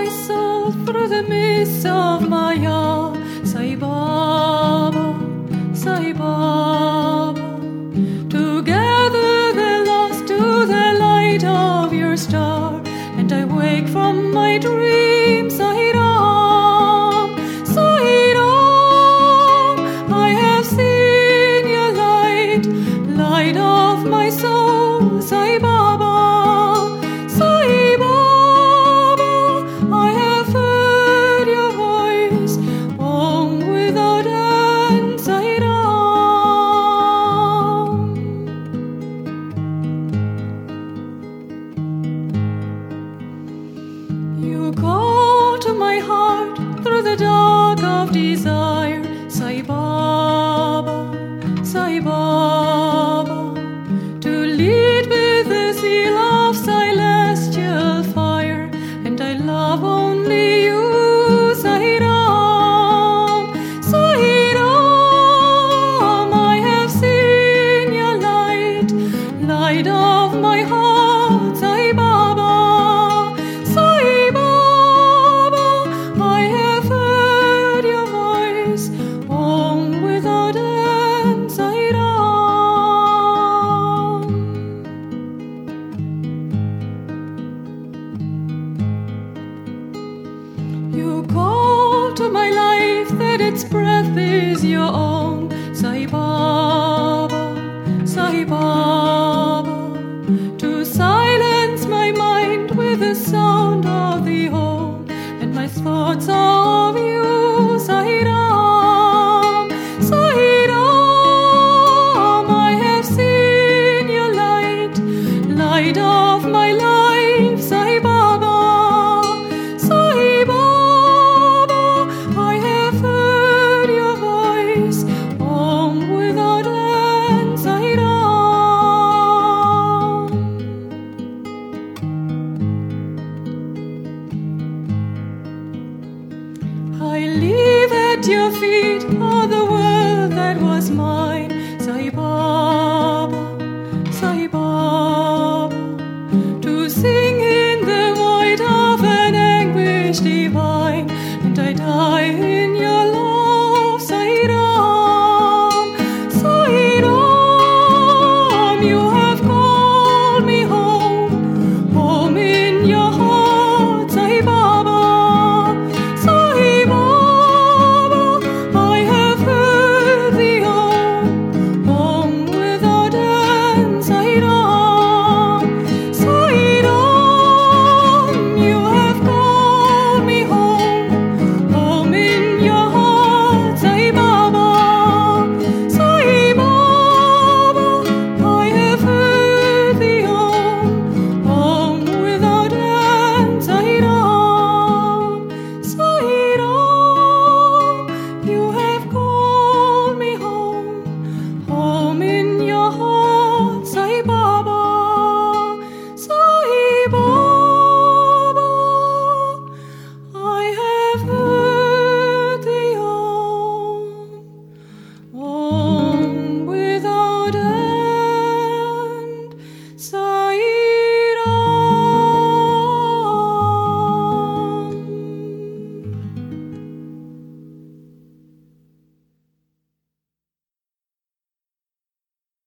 my soul through the mist of Maya. Sai Baba, Sai Baba. Together they lost to the light of your star, and I wake from my dream. Sai Ram, Sai Ram. I have seen your light, light of my soul. Sai Baba. You call to my heart through the dark of desire. Sai Baba, Sai Baba. To lead with the zeal of celestial fire, and I love only you. Sai Ram, Sai Ram. I have seen your light, light of my heart. Sai Baba. You call to my life that its breath is your own. Sai Baba, Sai Baba. To silence my mind with the sound of the home, and my thoughts of you. Sai Ram, Sai Ram. I have seen your light, light of my life. Sai Baba. I leave at your feet all the world that was mine.